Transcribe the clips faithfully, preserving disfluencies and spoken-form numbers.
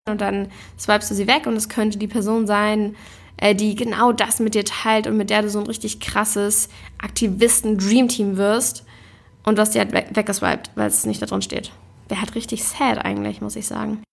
und dann swipest du sie weg und es könnte die Person sein, äh, die genau das mit dir teilt und mit der du so ein richtig krasses Aktivisten-Dreamteam wirst und du hast die halt we- weggeswiped, weil es nicht da drin steht. Wäre halt richtig sad eigentlich, muss ich sagen.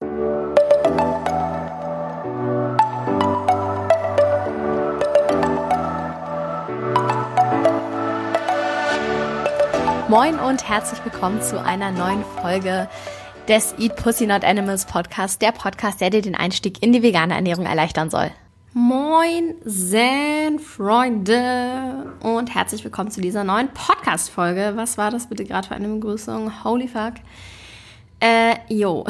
Moin und herzlich willkommen zu einer neuen Folge des Eat Pussy Not Animals Podcast, der Podcast, der dir den Einstieg in die vegane Ernährung erleichtern soll. Moin, Zen Freunde und herzlich willkommen zu dieser neuen Podcast-Folge. Was war das bitte gerade für eine Begrüßung? Holy fuck. Äh, jo.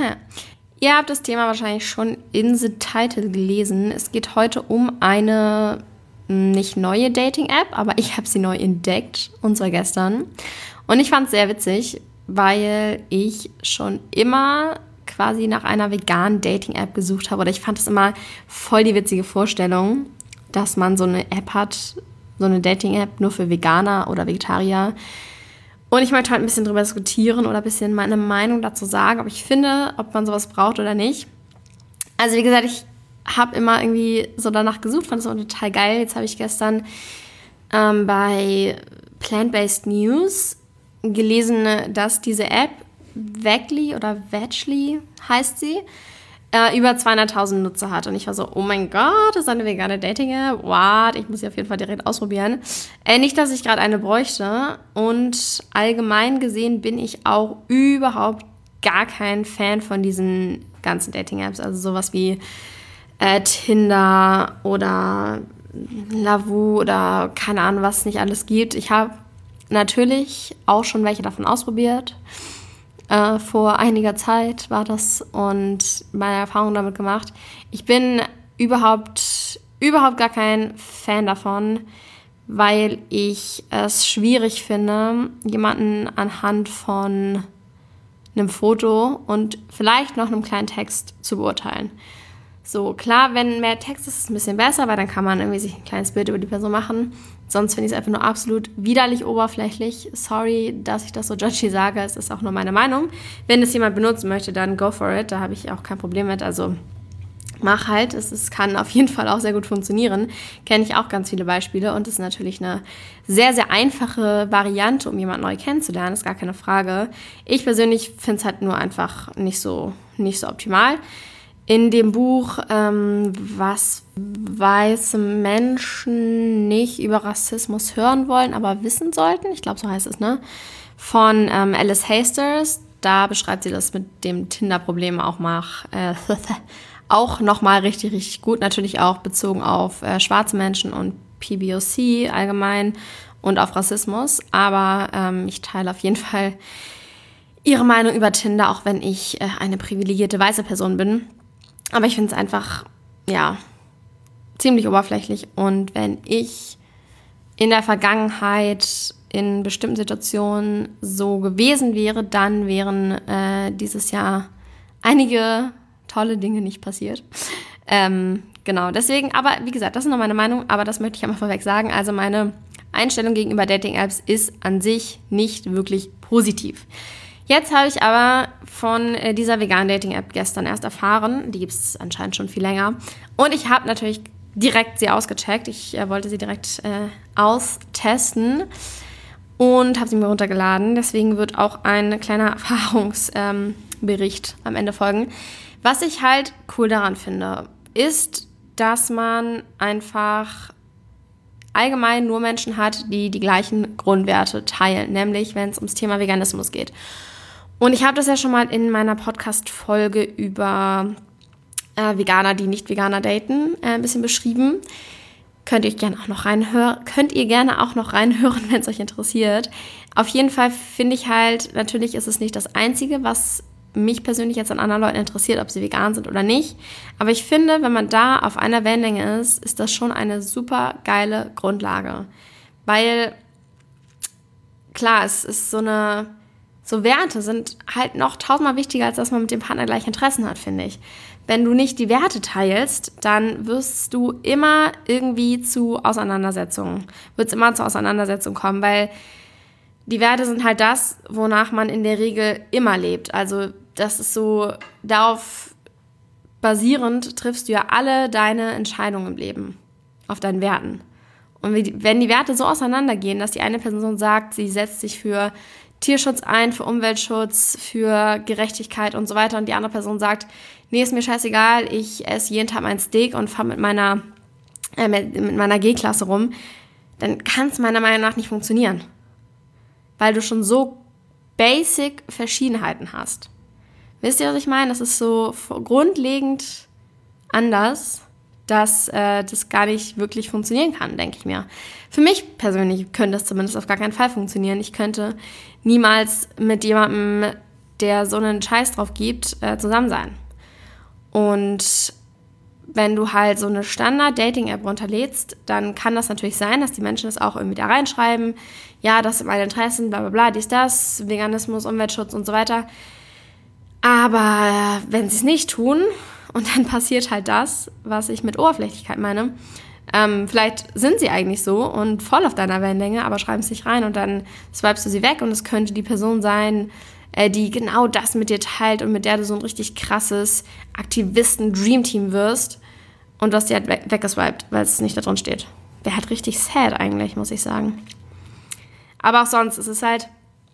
Ihr habt das Thema wahrscheinlich schon in the Title gelesen. Es geht heute um eine nicht neue Dating-App, aber ich habe sie neu entdeckt, und zwar gestern. Und ich fand es sehr witzig, weil ich schon immer quasi nach einer veganen Dating-App gesucht habe. Oder ich fand es immer voll die witzige Vorstellung, dass man so eine App hat, so eine Dating-App nur für Veganer oder Vegetarier. Und ich möchte halt ein bisschen drüber diskutieren oder ein bisschen meine Meinung dazu sagen, ob ich finde, ob man sowas braucht oder nicht. Also wie gesagt, ich habe immer irgendwie so danach gesucht, fand es immer total geil. Jetzt habe ich gestern ähm, bei Plant-Based News gelesen, dass diese App Vegly oder Vegly heißt sie, äh, über zweihunderttausend Nutzer hat. Und ich war so, oh mein Gott, das ist eine vegane Dating-App. What? Ich muss sie auf jeden Fall direkt ausprobieren. Äh, nicht, dass ich gerade eine bräuchte. Und allgemein gesehen bin ich auch überhaupt gar kein Fan von diesen ganzen Dating-Apps. Also sowas wie Äh, Tinder oder Lavu oder keine Ahnung, was es nicht alles gibt. Ich habe natürlich auch schon welche davon ausprobiert. Äh, vor einiger Zeit war das und meine Erfahrung damit gemacht. Ich bin überhaupt, überhaupt gar kein Fan davon, weil ich es schwierig finde, jemanden anhand von einem Foto und vielleicht noch einem kleinen Text zu beurteilen. So, klar, wenn mehr Text ist, ist es ein bisschen besser, weil dann kann man irgendwie sich ein kleines Bild über die Person machen. Sonst finde ich es einfach nur absolut widerlich oberflächlich. Sorry, dass ich das so judgy sage, es ist auch nur meine Meinung. Wenn es jemand benutzen möchte, dann go for it, da habe ich auch kein Problem mit. Also mach halt, es, es kann auf jeden Fall auch sehr gut funktionieren. Kenne ich auch ganz viele Beispiele und es ist natürlich eine sehr, sehr einfache Variante, um jemanden neu kennenzulernen, ist gar keine Frage. Ich persönlich finde es halt nur einfach nicht so, nicht so optimal. In dem Buch, ähm, was weiße Menschen nicht über Rassismus hören wollen, aber wissen sollten, ich glaube, so heißt es, ne? Von ähm, Alice Hasters, da beschreibt sie das mit dem Tinder-Problem auch, äh, auch nochmal richtig, richtig gut. Natürlich auch bezogen auf äh, schwarze Menschen und P B O C allgemein und auf Rassismus. Aber ähm, ich teile auf jeden Fall ihre Meinung über Tinder, auch wenn ich äh, eine privilegierte weiße Person bin. Aber ich finde es einfach, ja, ziemlich oberflächlich. Und wenn ich in der Vergangenheit in bestimmten Situationen so gewesen wäre, dann wären äh, dieses Jahr einige tolle Dinge nicht passiert. Ähm, genau, deswegen, aber wie gesagt, das ist noch meine Meinung, aber das möchte ich einmal vorweg sagen. Also meine Einstellung gegenüber Dating-Apps ist an sich nicht wirklich positiv. Jetzt habe ich aber von dieser veganen Dating-App gestern erst erfahren, die gibt es anscheinend schon viel länger, und ich habe natürlich direkt sie ausgecheckt. Ich äh, wollte sie direkt äh, austesten und habe sie mir runtergeladen. Deswegen wird auch ein kleiner Erfahrungsbericht ähm, am Ende folgen. Was ich halt cool daran finde, ist, dass man einfach allgemein nur Menschen hat, die die gleichen Grundwerte teilen, nämlich wenn es ums Thema Veganismus geht. Und ich habe das ja schon mal in meiner Podcast-Folge über äh, Veganer, die nicht Veganer daten, äh, ein bisschen beschrieben. Könnt ihr gerne auch noch reinhören, könnt ihr gerne auch noch reinhören, wenn es euch interessiert. Auf jeden Fall finde ich halt, natürlich ist es nicht das Einzige, was mich persönlich jetzt an anderen Leuten interessiert, ob sie vegan sind oder nicht. Aber ich finde, wenn man da auf einer Wellenlänge ist, ist das schon eine super geile Grundlage. Weil, klar, es ist so eine... So Werte sind halt noch tausendmal wichtiger, als dass man mit dem Partner gleich Interessen hat, finde ich. Wenn du nicht die Werte teilst, dann wirst du immer irgendwie zu Auseinandersetzungen, wird es immer zu Auseinandersetzungen kommen, weil die Werte sind halt das, wonach man in der Regel immer lebt. Also das ist so, darauf basierend triffst du ja alle deine Entscheidungen im Leben auf deinen Werten. Und wenn die Werte so auseinandergehen, dass die eine Person sagt, sie setzt sich für Tierschutz ein, für Umweltschutz, für Gerechtigkeit und so weiter, und die andere Person sagt, nee, ist mir scheißegal, ich esse jeden Tag mein Steak und fahre mit meiner, äh, mit meiner G-Klasse rum, dann kann es meiner Meinung nach nicht funktionieren. Weil du schon so basic Verschiedenheiten hast. Wisst ihr, was ich meine? Das ist so grundlegend anders, dass äh, das gar nicht wirklich funktionieren kann, denke ich mir. Für mich persönlich könnte das zumindest auf gar keinen Fall funktionieren. Ich könnte niemals mit jemandem, der so einen Scheiß drauf gibt, äh, zusammen sein. Und wenn du halt so eine Standard-Dating-App runterlädst, dann kann das natürlich sein, dass die Menschen das auch irgendwie da reinschreiben. Ja, das sind meine Interessen, bla bla bla, dies, das, Veganismus, Umweltschutz und so weiter. Aber wenn sie es nicht tun, und dann passiert halt das, was ich mit Oberflächlichkeit meine. Ähm, vielleicht sind sie eigentlich so und voll auf deiner Wellenlänge, aber schreiben es nicht rein und dann swipest du sie weg und es könnte die Person sein, äh, die genau das mit dir teilt und mit der du so ein richtig krasses Aktivisten-Dreamteam wirst und du hast die halt we- weggeswiped, weil es nicht da drin steht. Wäre halt richtig sad eigentlich, muss ich sagen. Aber auch sonst ist es halt,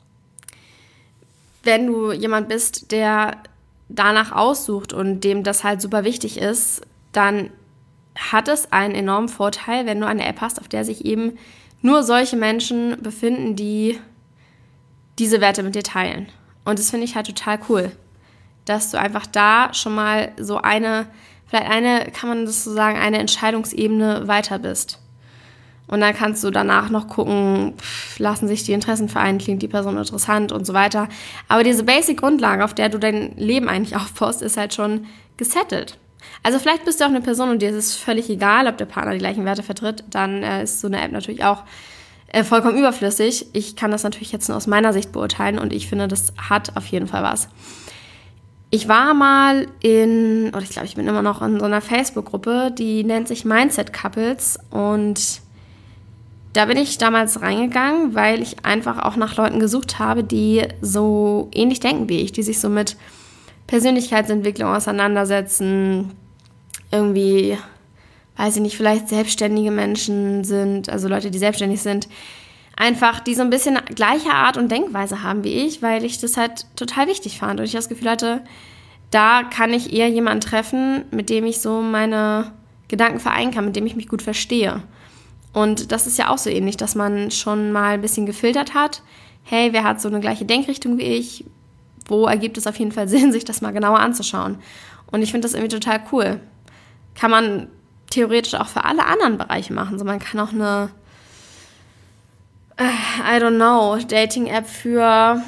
wenn du jemand bist, der danach aussucht und dem das halt super wichtig ist, dann hat es einen enormen Vorteil, wenn du eine App hast, auf der sich eben nur solche Menschen befinden, die diese Werte mit dir teilen. Und das finde ich halt total cool, dass du einfach da schon mal so eine, vielleicht eine, kann man das so sagen, eine Entscheidungsebene weiter bist. Und dann kannst du danach noch gucken, pff, lassen sich die Interessen vereinen, klingt die Person interessant und so weiter. Aber diese Basic-Grundlage, auf der du dein Leben eigentlich aufbaust, ist halt schon gesettelt. Also vielleicht bist du auch eine Person und dir ist es völlig egal, ob der Partner die gleichen Werte vertritt, dann äh, ist so eine App natürlich auch äh, vollkommen überflüssig. Ich kann das natürlich jetzt nur aus meiner Sicht beurteilen und ich finde, das hat auf jeden Fall was. Ich war mal in, oder ich glaube, ich bin immer noch in so einer Facebook-Gruppe, die nennt sich Mindset Couples und da bin ich damals reingegangen, weil ich einfach auch nach Leuten gesucht habe, die so ähnlich denken wie ich, die sich so mit Persönlichkeitsentwicklung auseinandersetzen, irgendwie, weiß ich nicht, vielleicht selbstständige Menschen sind, also Leute, die selbstständig sind, einfach die so ein bisschen gleiche Art und Denkweise haben wie ich, weil ich das halt total wichtig fand und ich das Gefühl hatte, da kann ich eher jemanden treffen, mit dem ich so meine Gedanken vereinen kann, mit dem ich mich gut verstehe. Und das ist ja auch so ähnlich, dass man schon mal ein bisschen gefiltert hat. Hey, wer hat so eine gleiche Denkrichtung wie ich? Wo ergibt es auf jeden Fall Sinn, sich das mal genauer anzuschauen? Und ich finde das irgendwie total cool. Kann man theoretisch auch für alle anderen Bereiche machen. So, man kann auch eine, äh, I don't know, Dating-App für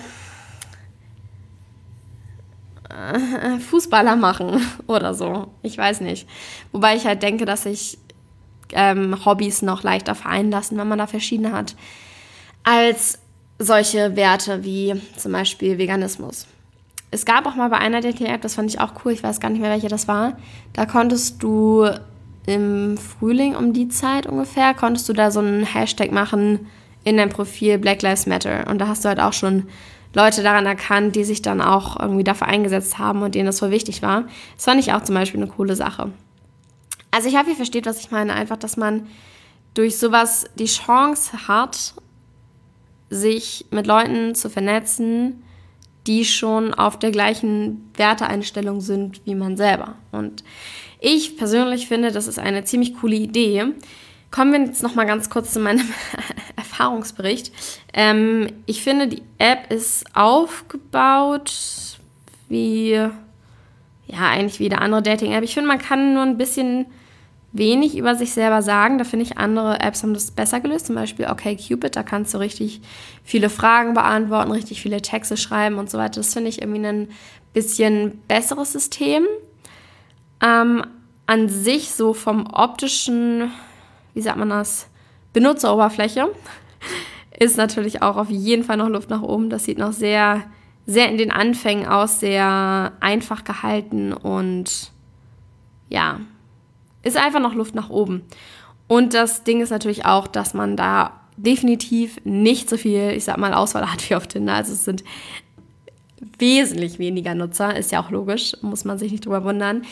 äh, Fußballer machen oder so. Ich weiß nicht. Wobei ich halt denke, dass ich Ähm, Hobbys noch leichter vereinen lassen, wenn man da verschiedene hat, als solche Werte wie zum Beispiel Veganismus. Es gab auch mal bei einer Dating-App, das fand ich auch cool, ich weiß gar nicht mehr, welche das war, da konntest du im Frühling um die Zeit ungefähr, konntest du da so einen Hashtag machen in deinem Profil Black Lives Matter und da hast du halt auch schon Leute daran erkannt, die sich dann auch irgendwie dafür eingesetzt haben und denen das voll wichtig war. Das fand ich auch zum Beispiel eine coole Sache. Also ich hoffe, ihr versteht, was ich meine. Einfach, dass man durch sowas die Chance hat, sich mit Leuten zu vernetzen, die schon auf der gleichen Werteeinstellung sind wie man selber. Und ich persönlich finde, das ist eine ziemlich coole Idee. Kommen wir jetzt noch mal ganz kurz zu meinem Erfahrungsbericht. Ähm, ich finde, die App ist aufgebaut wie, ja, eigentlich wie eine andere Dating-App. Ich finde, man kann nur ein bisschen wenig über sich selber sagen. Da finde ich, andere Apps haben das besser gelöst. Zum Beispiel OkCupid, da kannst du richtig viele Fragen beantworten, richtig viele Texte schreiben und so weiter. Das finde ich irgendwie ein bisschen besseres System. Ähm, an sich so vom optischen, wie sagt man das, Benutzeroberfläche ist natürlich auch auf jeden Fall noch Luft nach oben. Das sieht noch sehr, sehr in den Anfängen aus, sehr einfach gehalten und ja, ist einfach noch Luft nach oben. Und das Ding ist natürlich auch, dass man da definitiv nicht so viel, ich sag mal, Auswahl hat wie auf Tinder. Also es sind wesentlich weniger Nutzer, ist ja auch logisch, muss man sich nicht drüber wundern.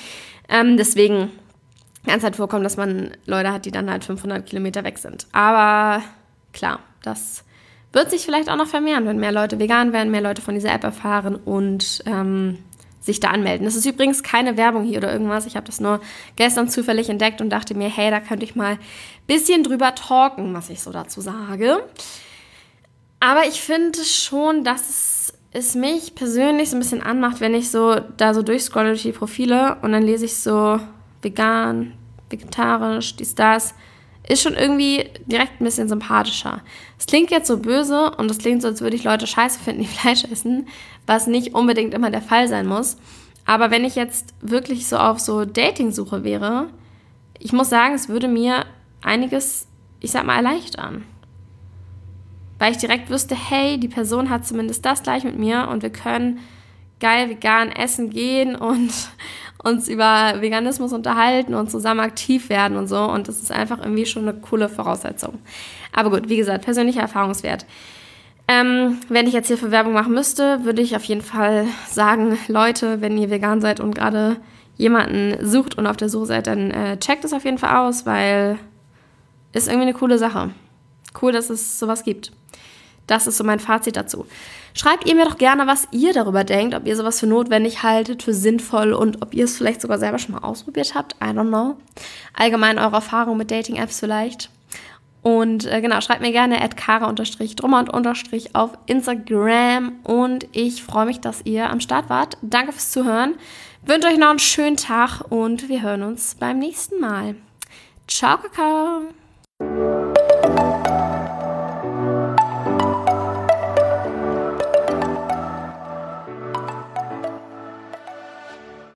Ähm, deswegen kann es halt vorkommen, dass man Leute hat, die dann halt fünfhundert Kilometer weg sind. Aber klar, das wird sich vielleicht auch noch vermehren, wenn mehr Leute vegan werden, mehr Leute von dieser App erfahren und ähm, sich da anmelden. Das ist übrigens keine Werbung hier oder irgendwas. Ich habe das nur gestern zufällig entdeckt und dachte mir, hey, da könnte ich mal ein bisschen drüber talken, was ich so dazu sage. Aber ich finde schon, dass es, es mich persönlich so ein bisschen anmacht, wenn ich so da so durchscrolle durch die Profile und dann lese ich so vegan, vegetarisch, dies, das. Ist schon irgendwie direkt ein bisschen sympathischer. Es klingt jetzt so böse und es klingt so, als würde ich Leute scheiße finden, die Fleisch essen, was nicht unbedingt immer der Fall sein muss. Aber wenn ich jetzt wirklich so auf so Dating-Suche wäre, ich muss sagen, es würde mir einiges, ich sag mal, erleichtern. Weil ich direkt wüsste, hey, die Person hat zumindest das gleich mit mir und wir können geil vegan essen gehen und uns über Veganismus unterhalten und zusammen aktiv werden und so. Und das ist einfach irgendwie schon eine coole Voraussetzung. Aber gut, wie gesagt, persönlicher Erfahrungswert. Ähm, wenn ich jetzt hier für Werbung machen müsste, würde ich auf jeden Fall sagen, Leute, wenn ihr vegan seid und gerade jemanden sucht und auf der Suche seid, dann äh, checkt es auf jeden Fall aus, weil ist irgendwie eine coole Sache. Cool, dass es sowas gibt. Das ist so mein Fazit dazu. Schreibt ihr mir doch gerne, was ihr darüber denkt, ob ihr sowas für notwendig haltet, für sinnvoll und ob ihr es vielleicht sogar selber schon mal ausprobiert habt. I don't know. Allgemein eure Erfahrung mit Dating-Apps vielleicht. Und äh, genau, schreibt mir gerne at kara-drummer unterstrich auf Instagram und ich freue mich, dass ihr am Start wart. Danke fürs Zuhören. Wünsche euch noch einen schönen Tag und wir hören uns beim nächsten Mal. Ciao, Kakao.